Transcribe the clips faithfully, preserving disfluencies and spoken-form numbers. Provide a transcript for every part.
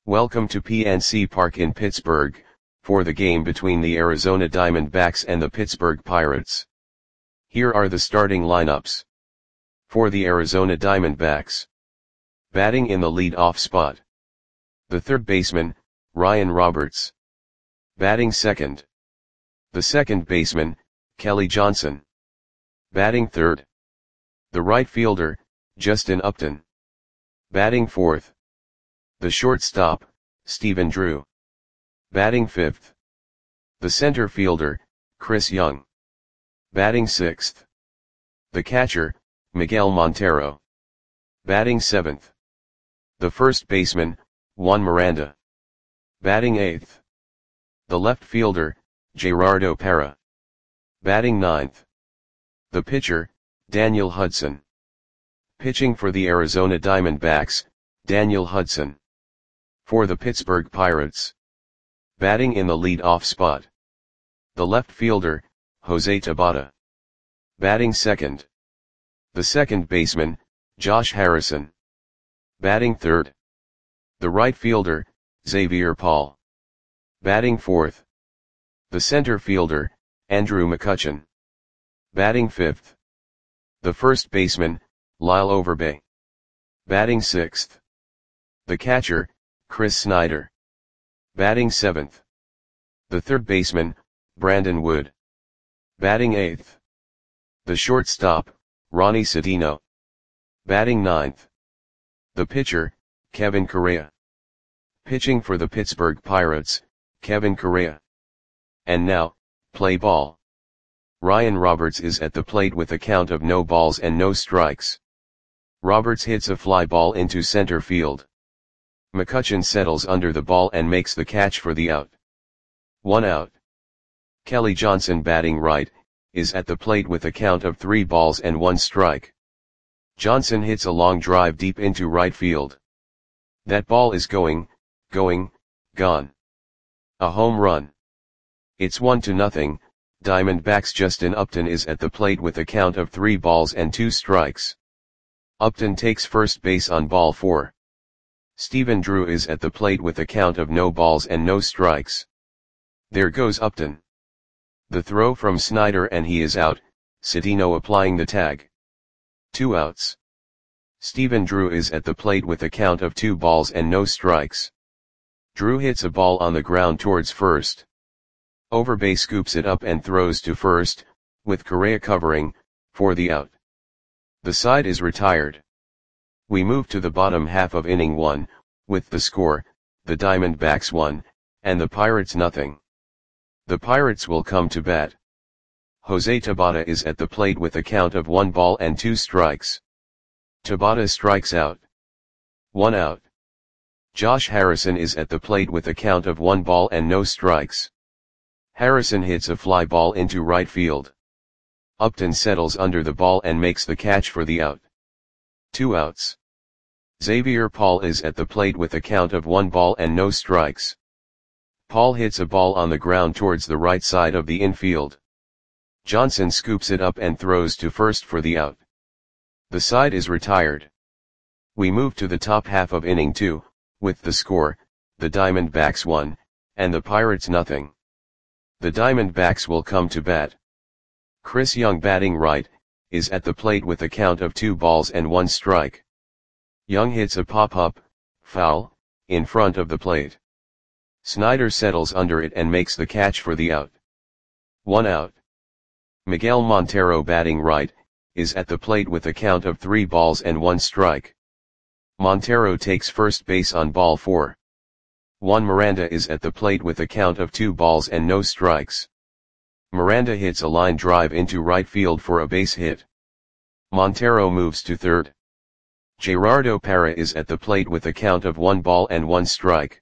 Welcome to P N C Park in Pittsburgh, for the game between the Arizona Diamondbacks and the Pittsburgh Pirates. Here are the starting lineups. For the Arizona Diamondbacks. Batting in the lead-off spot. The third baseman, Ryan Roberts. Batting second. The second baseman, Kelly Johnson. Batting third. The right fielder, Justin Upton. Batting fourth. The shortstop, Stephen Drew. Batting fifth. The center fielder, Chris Young. Batting sixth. The catcher, Miguel Montero. Batting seventh. The first baseman, Juan Miranda. Batting eighth. The left fielder, Gerardo Parra. Batting ninth. The pitcher, Daniel Hudson. Pitching for the Arizona Diamondbacks, Daniel Hudson. For the Pittsburgh Pirates. Batting in the lead-off spot. The left fielder, Jose Tabata. Batting second. The second baseman, Josh Harrison. Batting third. The right fielder, Xavier Paul. Batting fourth. The center fielder, Andrew McCutchen. Batting fifth. The first baseman, Lyle Overbay. Batting sixth. The catcher, Chris Snyder. Batting seventh. The third baseman, Brandon Wood. Batting eighth. The shortstop, Ronnie Cedeno. Batting ninth. The pitcher, Kevin Correa. Pitching for the Pittsburgh Pirates, Kevin Correa. And now, play ball. Ryan Roberts is at the plate with a count of no balls and no strikes. Roberts hits a fly ball into center field. McCutchen settles under the ball and makes the catch for the out. One out. Kelly Johnson, batting right, is at the plate with a count of three balls and one strike. Johnson hits a long drive deep into right field. That ball is going, going, gone. A home run. It's one to nothing. Diamondbacks Justin Upton is at the plate with a count of three balls and two strikes. Upton takes first base on ball four. Stephen Drew is at the plate with a count of no balls and no strikes. There goes Upton. The throw from Snyder and he is out, Cedeno applying the tag. Two outs. Stephen Drew is at the plate with a count of two balls and no strikes. Drew hits a ball on the ground towards first. Overbay scoops it up and throws to first, with Correa covering, for the out. The side is retired. We move to the bottom half of inning one, with the score, the Diamondbacks one, and the Pirates nothing. The Pirates will come to bat. Jose Tabata is at the plate with a count of one ball and two strikes. Tabata strikes out. One out. Josh Harrison is at the plate with a count of one ball and no strikes. Harrison hits a fly ball into right field. Upton settles under the ball and makes the catch for the out. Two outs. Xavier Paul is at the plate with a count of one ball and no strikes. Paul hits a ball on the ground towards the right side of the infield. Johnson scoops it up and throws to first for the out. The side is retired. We move to the top half of inning two, with the score, the Diamondbacks one, and the Pirates nothing. The Diamondbacks will come to bat. Chris Young, batting right, is at the plate with a count of two balls and one strike. Young hits a pop-up, foul, in front of the plate. Snyder settles under it and makes the catch for the out. One out. Miguel Montero, batting right, is at the plate with a count of three balls and one strike. Montero takes first base on ball four. Juan Miranda is at the plate with a count of two balls and no strikes. Miranda hits a line drive into right field for a base hit. Montero moves to third. Gerardo Parra is at the plate with a count of one ball and one strike.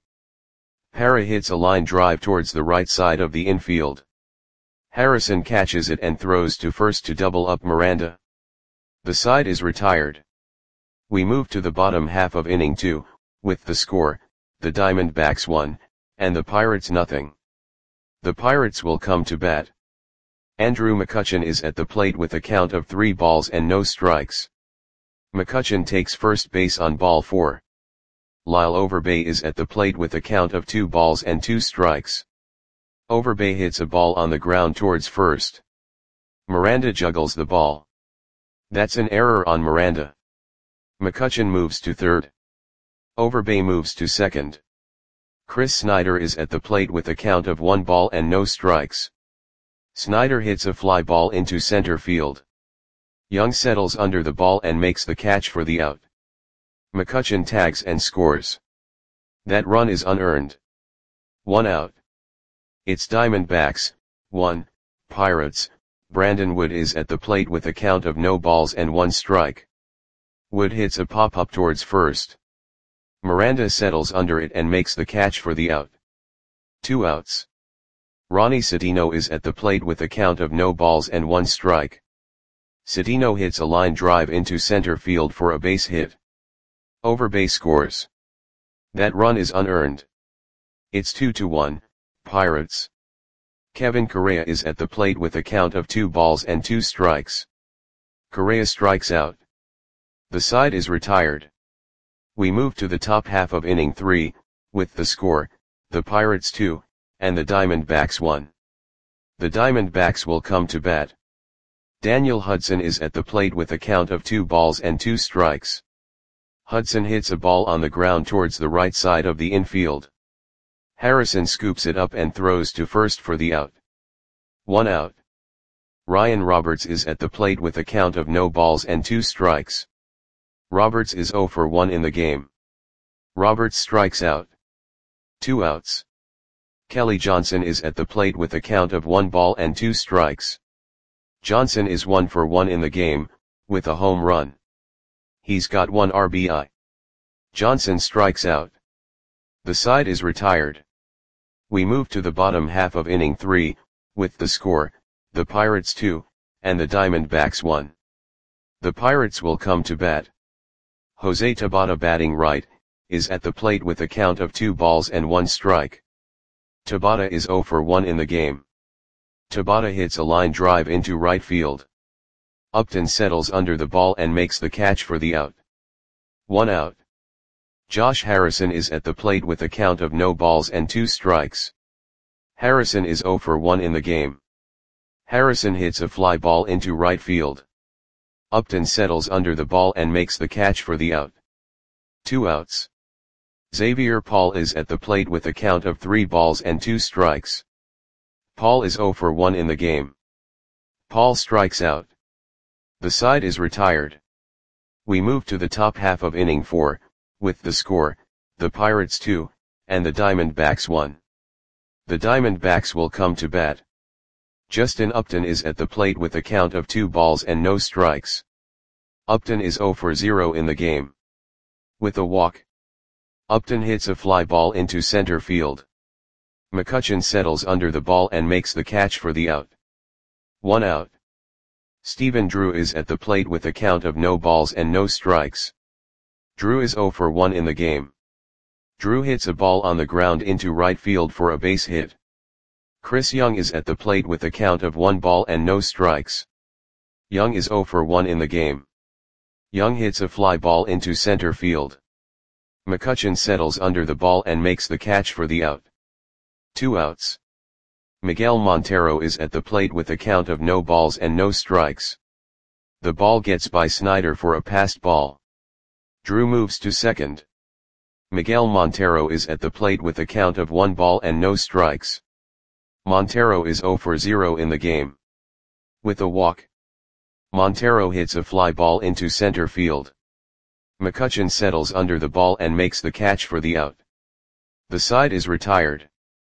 Parra hits a line drive towards the right side of the infield. Harrison catches it and throws to first to double up Miranda. The side is retired. We move to the bottom half of inning two, with the score, the Diamondbacks one, and the Pirates nothing. The Pirates will come to bat. Andrew McCutchen is at the plate with a count of three balls and no strikes. McCutchen takes first base on ball four. Lyle Overbay is at the plate with a count of two balls and two strikes. Overbay hits a ball on the ground towards first. Miranda juggles the ball. That's an error on Miranda. McCutchen moves to third. Overbay moves to second. Chris Snyder is at the plate with a count of one ball and no strikes. Snyder hits a fly ball into center field. Young settles under the ball and makes the catch for the out. McCutchen tags and scores. That run is unearned. One out. It's Diamondbacks, one, Pirates. Brandon Wood is at the plate with a count of no balls and one strike. Wood hits a pop-up towards first. Miranda settles under it and makes the catch for the out. Two outs. Ronnie Citino is at the plate with a count of no balls and one strike. Citino hits a line drive into center field for a base hit. Overbay scores. That run is unearned. It's two to one, Pirates. Kevin Correa is at the plate with a count of two balls and two strikes. Correa strikes out. The side is retired. We move to the top half of inning three, with the score, the Pirates two, and the Diamondbacks one. The Diamondbacks will come to bat. Daniel Hudson is at the plate with a count of two balls and two strikes. Hudson hits a ball on the ground towards the right side of the infield. Harrison scoops it up and throws to first for the out. One out. Ryan Roberts is at the plate with a count of no balls and two strikes. Roberts is zero for one in the game. Roberts strikes out. Two outs. Kelly Johnson is at the plate with a count of one ball and two strikes. Johnson is one for one in the game, with a home run. He's got one R B I. Johnson strikes out. The side is retired. We move to the bottom half of inning three, with the score, the Pirates two, and the Diamondbacks one. The Pirates will come to bat. Jose Tabata, batting right, is at the plate with a count of two balls and one strike. Tabata is zero for one in the game. Tabata hits a line drive into right field. Upton settles under the ball and makes the catch for the out. One out. Josh Harrison is at the plate with a count of no balls and two strikes. Harrison is zero for one in the game. Harrison hits a fly ball into right field. Upton settles under the ball and makes the catch for the out. Two outs. Xavier Paul is at the plate with a count of three balls and two strikes. Paul is zero for one in the game. Paul strikes out. The side is retired. We move to the top half of inning four, with the score, the Pirates two, and the Diamondbacks one. The Diamondbacks will come to bat. Justin Upton is at the plate with a count of two balls and no strikes. Upton is zero for zero in the game. With a walk. Upton hits a fly ball into center field. McCutchen settles under the ball and makes the catch for the out. One out. Stephen Drew is at the plate with a count of no balls and no strikes. Drew is zero for one in the game. Drew hits a ball on the ground into right field for a base hit. Chris Young is at the plate with a count of one ball and no strikes. Young is zero for one in the game. Young hits a fly ball into center field. McCutchen settles under the ball and makes the catch for the out. Two outs. Miguel Montero is at the plate with a count of no balls and no strikes. The ball gets by Snyder for a passed ball. Drew moves to second. Miguel Montero is at the plate with a count of one ball and no strikes. Montero is zero for zero in the game. With a walk. Montero hits a fly ball into center field. McCutchen settles under the ball and makes the catch for the out. The side is retired.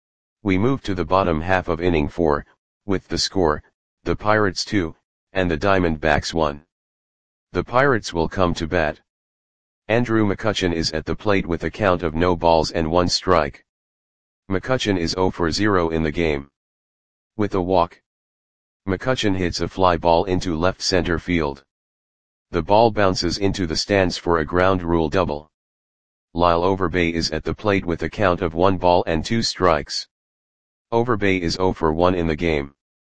We move to the bottom half of inning four, with the score, the Pirates two, and the Diamondbacks one. The Pirates will come to bat. Andrew McCutchen is at the plate with a count of no balls and one strike. McCutchen is zero for zero in the game. With a walk. McCutchen hits a fly ball into left center field. The ball bounces into the stands for a ground rule double. Lyle Overbay is at the plate with a count of one ball and two strikes. Overbay is zero for one in the game.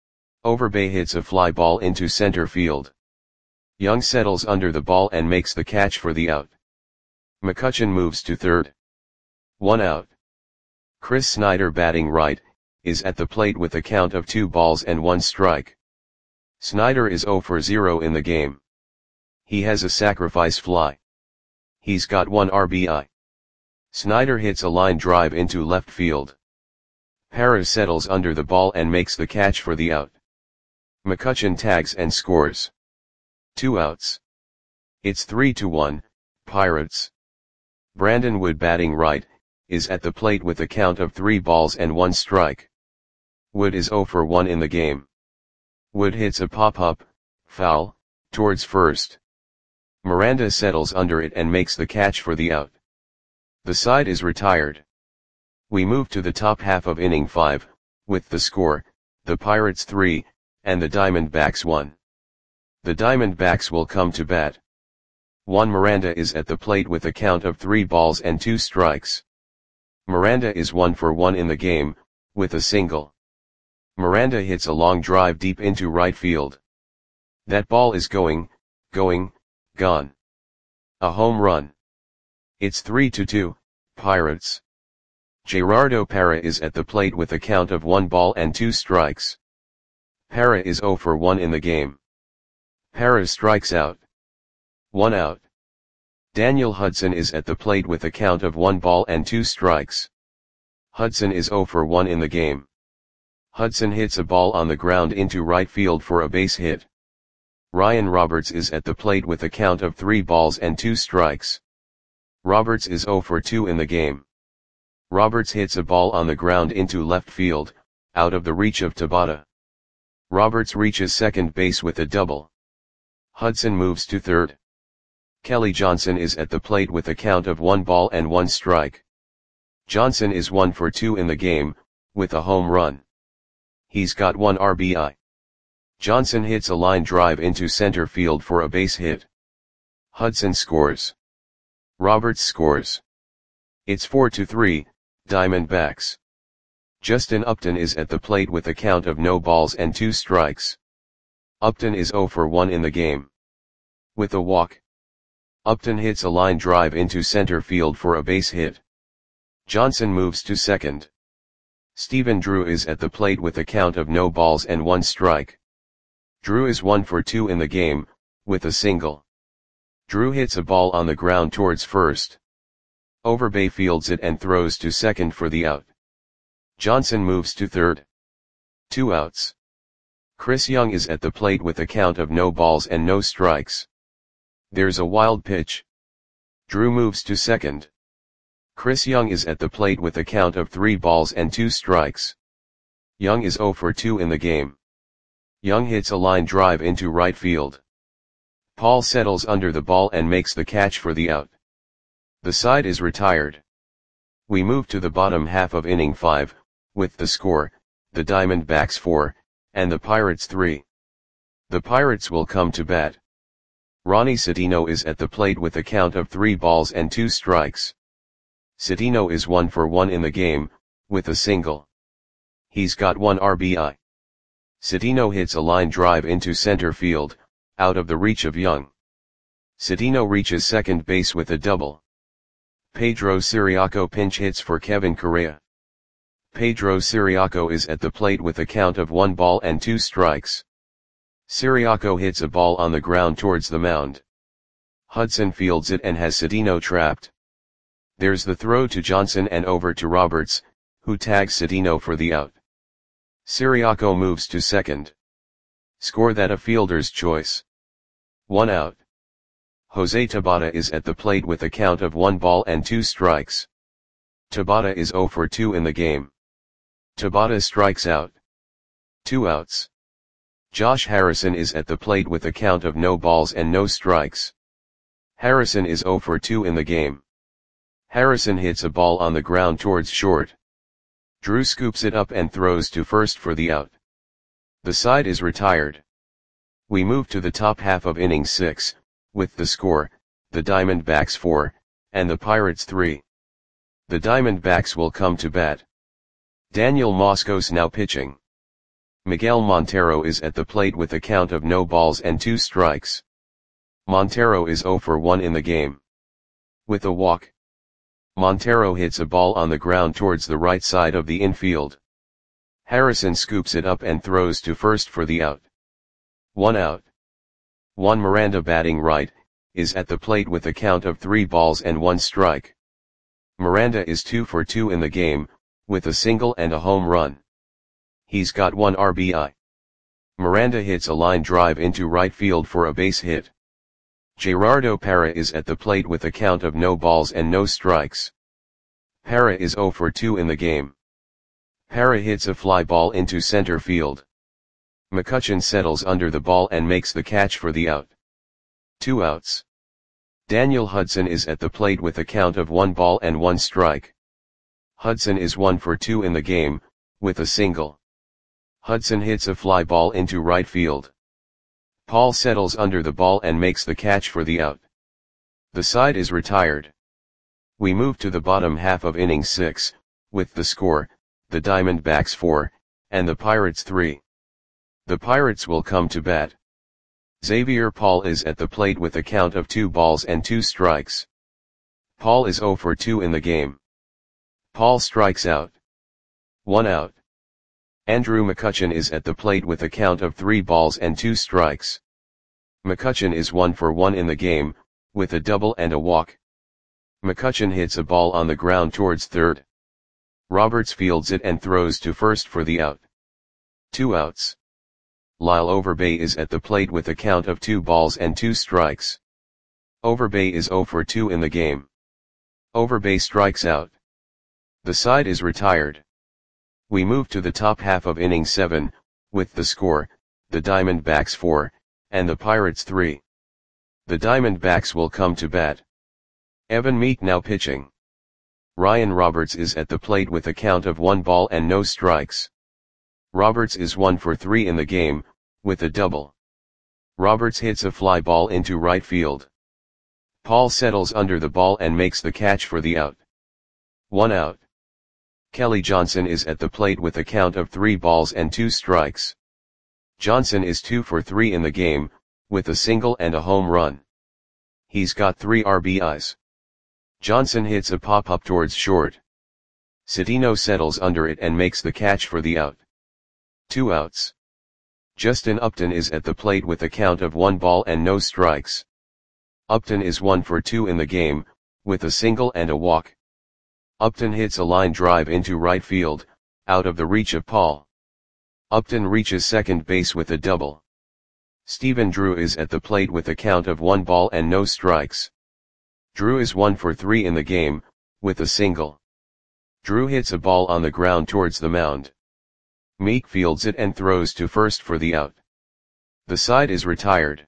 Overbay hits a fly ball into center field. Young settles under the ball and makes the catch for the out. McCutchen moves to third. One out. Chris Snyder, batting right, is at the plate with a count of two balls and one strike. Snyder is zero for zero in the game. He has a sacrifice fly. He's got one R B I. Snyder hits a line drive into left field. Parra settles under the ball and makes the catch for the out. McCutchen tags and scores. Two outs. It's three to one, Pirates. Brandon Wood, batting right, is at the plate with a count of three balls and one strike. Wood is zero for one in the game. Wood hits a pop-up, foul, towards first. Miranda settles under it and makes the catch for the out. The side is retired. We move to the top half of inning five, with the score, the Pirates three, and the Diamondbacks one. The Diamondbacks will come to bat. Juan Miranda is at the plate with a count of three balls and two strikes. Miranda is one for one in the game, with a single. Miranda hits a long drive deep into right field. That ball is going, going, gone. A home run. It's three to two, Pirates. Gerardo Parra is at the plate with a count of one ball and two strikes. Parra is zero for one in the game. Parra strikes out. One out. Daniel Hudson is at the plate with a count of one ball and two strikes. Hudson is zero for one in the game. Hudson hits a ball on the ground into right field for a base hit. Ryan Roberts is at the plate with a count of three balls and two strikes. Roberts is zero for two in the game. Roberts hits a ball on the ground into left field, out of the reach of Tabata. Roberts reaches second base with a double. Hudson moves to third. Kelly Johnson is at the plate with a count of one ball and one strike. Johnson is one for two in the game, with a home run. He's got one R B I. Johnson hits a line drive into center field for a base hit. Hudson scores. Roberts scores. It's four to three, Diamondbacks. Justin Upton is at the plate with a count of no balls and two strikes. Upton is zero for one in the game. With a walk. Upton hits a line drive into center field for a base hit. Johnson moves to second. Stephen Drew is at the plate with a count of no balls and one strike. Drew is one for two in the game, with a single. Drew hits a ball on the ground towards first. Overbay fields it and throws to second for the out. Johnson moves to third. Two outs. Chris Young is at the plate with a count of no balls and no strikes. There's a wild pitch. Drew moves to second. Chris Young is at the plate with a count of three balls and two strikes. Young is zero for two in the game. Young hits a line drive into right field. Paul settles under the ball and makes the catch for the out. The side is retired. We move to the bottom half of inning five, with the score, the Diamondbacks four, and the Pirates three. The Pirates will come to bat. Ronnie Citino is at the plate with a count of three balls and two strikes. Citino is one for one in the game, with a single. He's got one R B I. Citino hits a line drive into center field, out of the reach of Young. Citino reaches second base with a double. Pedro Ciriaco pinch hits for Kevin Correa. Pedro Ciriaco is at the plate with a count of one ball and two strikes. Ciriaco hits a ball on the ground towards the mound. Hudson fields it and has Citino trapped. There's the throw to Johnson and over to Roberts, who tags Citino for the out. Ciriaco moves to second. Score that a fielder's choice. One out. Jose Tabata is at the plate with a count of one ball and two strikes. Tabata is zero for two in the game. Tabata strikes out. Two outs. Josh Harrison is at the plate with a count of no balls and no strikes. Harrison is zero for two in the game. Harrison hits a ball on the ground towards short. Drew scoops it up and throws to first for the out. The side is retired. We move to the top half of inning six, with the score, the Diamondbacks four, and the Pirates three. The Diamondbacks will come to bat. Daniel Moscos now pitching. Miguel Montero is at the plate with a count of no balls and two strikes. Montero is zero for one in the game. With a walk, Montero hits a ball on the ground towards the right side of the infield. Harrison scoops it up and throws to first for the out. One out. Juan Miranda, batting right, is at the plate with a count of three balls and one strike. Miranda is two for two in the game, with a single and a home run. He's got one R B I. Miranda hits a line drive into right field for a base hit. Gerardo Parra is at the plate with a count of no balls and no strikes. Parra is zero for two in the game. Parra hits a fly ball into center field. McCutchen settles under the ball and makes the catch for the out. Two outs. Daniel Hudson is at the plate with a count of one ball and one strike. Hudson is one for two in the game, with a single. Hudson hits a fly ball into right field. Paul settles under the ball and makes the catch for the out. The side is retired. We move to the bottom half of inning six, with the score, the Diamondbacks four, and the Pirates three. The Pirates will come to bat. Xavier Paul is at the plate with a count of two balls and two strikes. Paul is zero for two in the game. Paul strikes out. One out. Andrew McCutchen is at the plate with a count of three balls and two strikes. McCutchen is one for one in the game, with a double and a walk. McCutchen hits a ball on the ground towards third. Roberts fields it and throws to first for the out. Two outs. Lyle Overbay is at the plate with a count of two balls and two strikes. Overbay is zero for two in the game. Overbay strikes out. The side is retired. We move to the top half of inning seven, with the score, the Diamondbacks four, and the Pirates three. The Diamondbacks will come to bat. Evan Meek now pitching. Ryan Roberts is at the plate with a count of one ball and no strikes. Roberts is one for three in the game, with a double. Roberts hits a fly ball into right field. Paul settles under the ball and makes the catch for the out. One out. Kelly Johnson is at the plate with a count of three balls and two strikes. Johnson is two for three in the game, with a single and a home run. He's got three R B Is. Johnson hits a pop-up towards short. Citino settles under it and makes the catch for the out. Two outs. Justin Upton is at the plate with a count of one ball and no strikes. Upton is one for two in the game, with a single and a walk. Upton hits a line drive into right field, out of the reach of Paul. Upton reaches second base with a double. Stephen Drew is at the plate with a count of one ball and no strikes. Drew is one for three in the game, with a single. Drew hits a ball on the ground towards the mound. Meek fields it and throws to first for the out. The side is retired.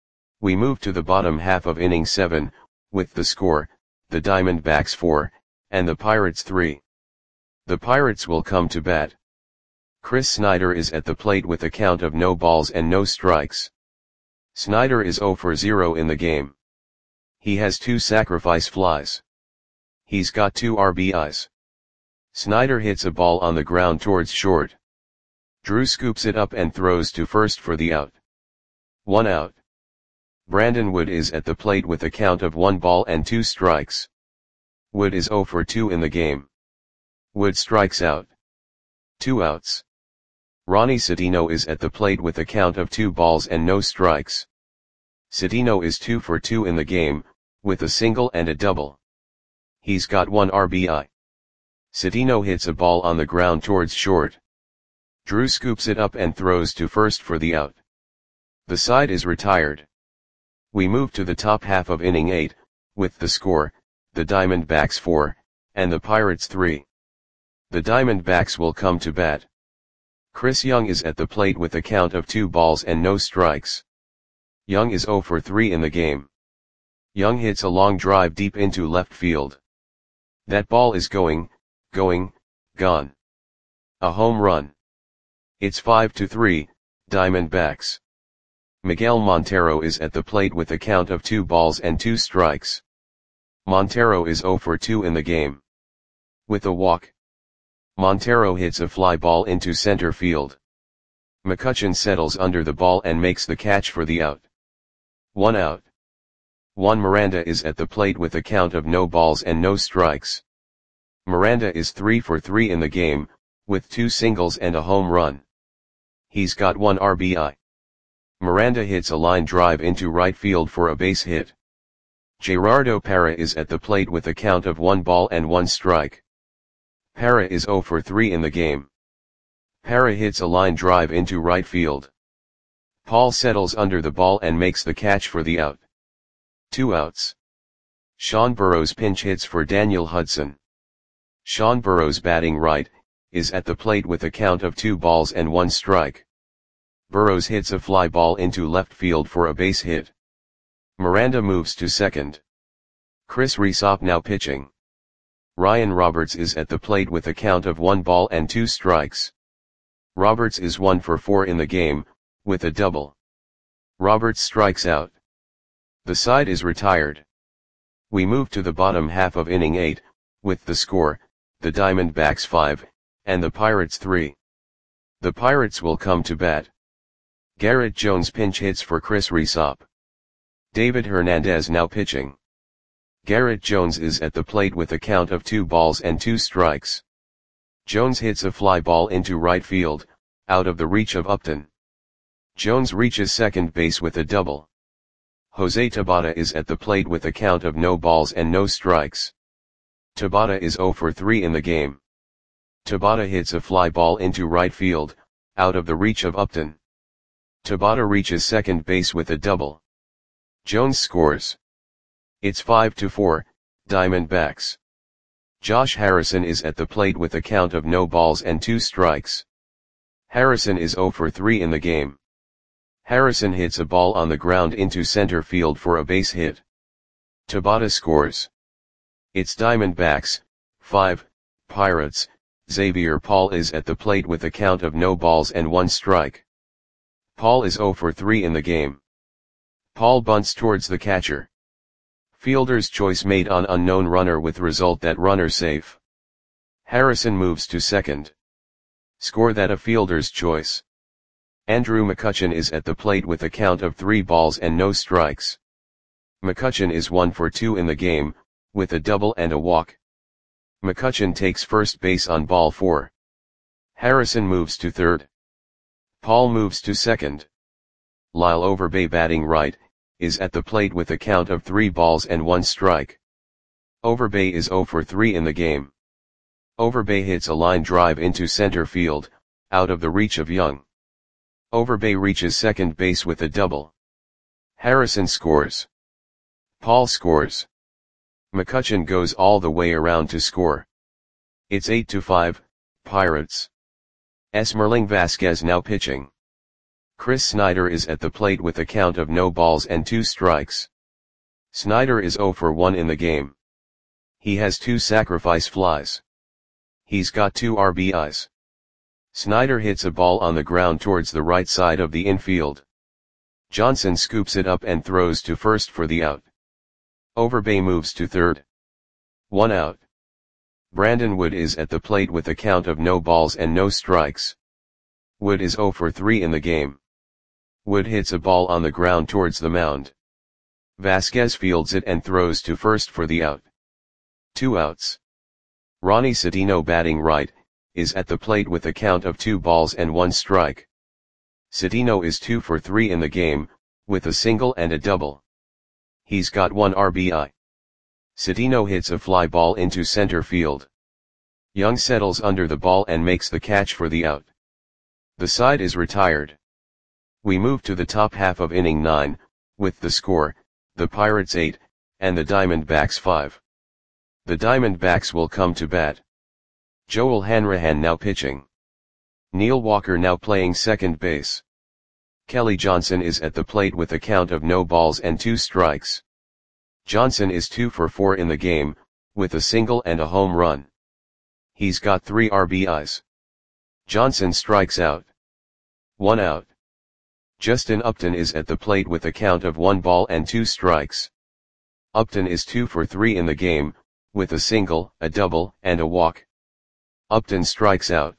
We move to the bottom half of inning seven, with the score, the Diamondbacks four, and the Pirates three. The Pirates will come to bat. Chris Snyder is at the plate with a count of no balls and no strikes. Snyder is zero for zero in the game. He has two sacrifice flies. He's got two R B Is. Snyder hits a ball on the ground towards short. Drew scoops it up and throws to first for the out. One out. Brandon Wood is at the plate with a count of one ball and two strikes. Wood is zero for two in the game. Wood strikes out. Two outs. Ronnie Citino is at the plate with a count of two balls and no strikes. Citino is two for two in the game, with a single and a double. He's got one R B I. Citino hits a ball on the ground towards short. Drew scoops it up and throws to first for the out. The side is retired. We move to the top half of inning eight, with the score, the Diamondbacks four, and the Pirates three. The Diamondbacks will come to bat. Chris Young is at the plate with a count of two balls and no strikes. Young is zero for three in the game. Young hits a long drive deep into left field. That ball is going, going, gone. A home run. It's five to three, Diamondbacks. Miguel Montero is at the plate with a count of two balls and two strikes. Montero is zero for two in the game. With a walk, Montero hits a fly ball into center field. McCutchen settles under the ball and makes the catch for the out. One out. Juan Miranda is at the plate with a count of no balls and no strikes. Miranda is three for three in the game, with two singles and a home run. He's got one R B I. Miranda hits a line drive into right field for a base hit. Gerardo Parra is at the plate with a count of one ball and one strike. Parra is zero for three in the game. Parra hits a line drive into right field. Paul settles under the ball and makes the catch for the out. Two outs. Sean Burrows pinch hits for Daniel Hudson. Sean Burrows, batting right, is at the plate with a count of two balls and one strike. Burrows hits a fly ball into left field for a base hit. Miranda moves to second. Chris Resop now pitching. Ryan Roberts is at the plate with a count of one ball and two strikes. Roberts is one for four in the game, with a double. Roberts strikes out. The side is retired. We move to the bottom half of inning eight, with the score, the Diamondbacks five, and the Pirates three. The Pirates will come to bat. Garrett Jones pinch hits for Chris Resop. David Hernandez now pitching. Garrett Jones is at the plate with a count of two balls and two strikes. Jones hits a fly ball into right field, out of the reach of Upton. Jones reaches second base with a double. Jose Tabata is at the plate with a count of no balls and no strikes. Tabata is zero for three in the game. Tabata hits a fly ball into right field, out of the reach of Upton. Tabata reaches second base with a double. Jones scores. It's five to four, Diamondbacks. Josh Harrison is at the plate with a count of no balls and two strikes. Harrison is zero for three in the game. Harrison hits a ball on the ground into center field for a base hit. Tabata scores. It's Diamondbacks, five, Pirates. Xavier Paul is at the plate with a count of no balls and one strike. Paul is zero for three in the game. Paul bunts towards the catcher. Fielder's choice made on unknown runner with result that runner safe. Harrison moves to second. Score that a fielder's choice. Andrew McCutchen is at the plate with a count of three balls and no strikes. McCutchen is one for two in the game, with a double and a walk. McCutchen takes first base on ball four. Harrison moves to third. Paul moves to second. Lyle Overbay, batting right, is at the plate with a count of three balls and one strike. Overbay is zero for three in the game. Overbay hits a line drive into center field, out of the reach of Young. Overbay reaches second base with a double. Harrison scores. Paul scores. McCutchen goes all the way around to score. It's eight to five, Pirates. Esmerling Vasquez now pitching. Chris Snyder is at the plate with a count of no balls and two strikes. Snyder is zero for one in the game. He has two sacrifice flies. He's got two R B Is. Snyder hits a ball on the ground towards the right side of the infield. Johnson scoops it up and throws to first for the out. Overbay moves to third. One out. Brandon Wood is at the plate with a count of no balls and no strikes. Wood is zero for three in the game. Wood hits a ball on the ground towards the mound. Vasquez fields it and throws to first for the out. Two outs. Ronnie Cedeno, batting right, is at the plate with a count of two balls and one strike. Cedeno is two for three in the game, with a single and a double. He's got one R B I. Cedeno hits a fly ball into center field. Young settles under the ball and makes the catch for the out. The side is retired. We move to the top half of inning nine, with the score, the Pirates eight, and the Diamondbacks five. The Diamondbacks will come to bat. Joel Hanrahan now pitching. Neil Walker now playing second base. Kelly Johnson is at the plate with a count of no balls and two strikes. Johnson is two for four in the game, with a single and a home run. He's got three R B Is. Johnson strikes out. One out. Justin Upton is at the plate with a count of one ball and two strikes. Upton is two for three in the game, with a single, a double, and a walk. Upton strikes out.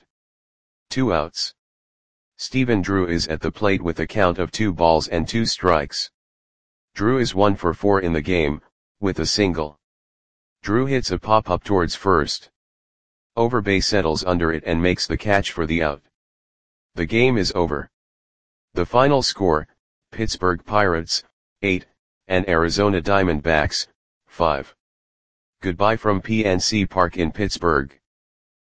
Two outs. Stephen Drew is at the plate with a count of two balls and two strikes. Drew is one for four in the game, with a single. Drew hits a pop-up towards first. Overbay settles under it and makes the catch for the out. The game is over. The final score, Pittsburgh Pirates, eight, and Arizona Diamondbacks, five. Goodbye from P N C Park in Pittsburgh.